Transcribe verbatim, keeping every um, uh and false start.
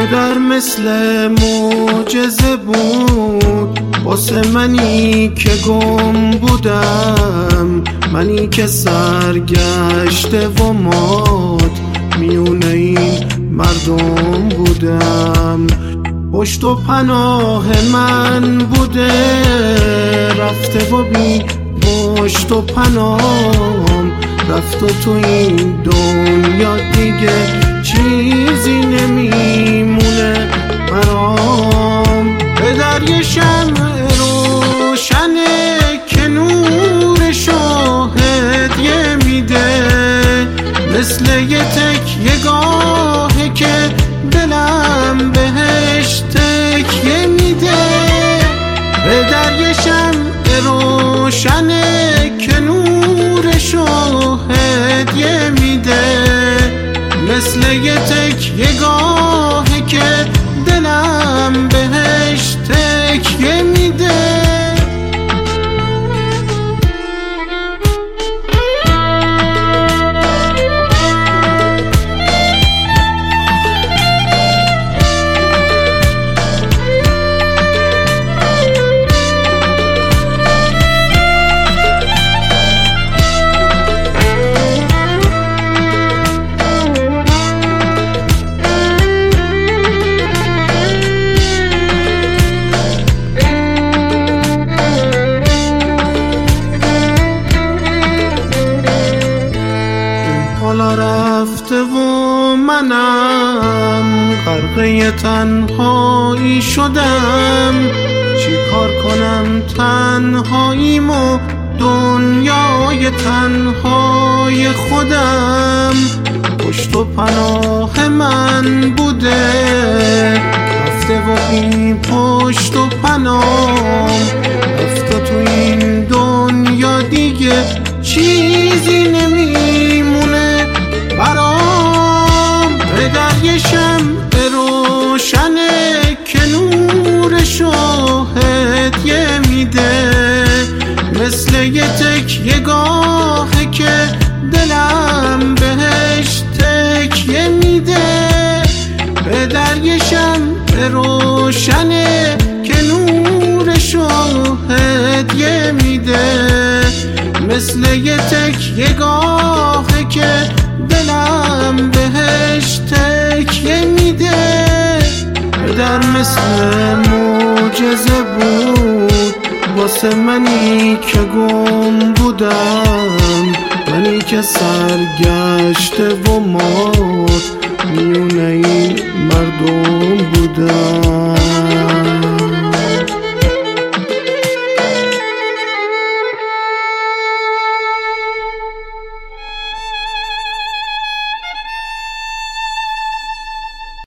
پدر مثل معجزه بود واسه منی که گم بودم، منی که سرگشته و مات میونه این مردم بودم. پشت و پناه من بوده رفته و بی پشت و پناهم رفت و تو این دنیا دیگه چیزی نمیمونه برام. پدر یه شمع روشنه که نور شاهدیه میده، مثل یه تکیه گاهه که دلم بهش تکیه میده. پدر یه شمع روشنه که نور شاهدیه میده، مثل یه تکیه گاهه که دلم بهش تکیه میده. حالا رفته و منم غرقه تنهایی شدم، چی کار کنم تنهاییمو دنیای تنهای خودم. پشت و پناه من بوده رفته و بی پشت و پناه رفته تو این دنیا دیگه چیزی نمیمونه برام. پدر یه شمع روشنه که نور شاهدیه میده، مثل یه تکیه گاهه که دلم بهش تکیه میده. پدر یه شمع روشنه که نور شاهدیه میده، مثل یه تکیه گاهه که دلم بهش تکیه میده. پدر مثل معجزه بود واسه منی که گم بودم، منی که سرگشته و مات میونه این مردم بودم.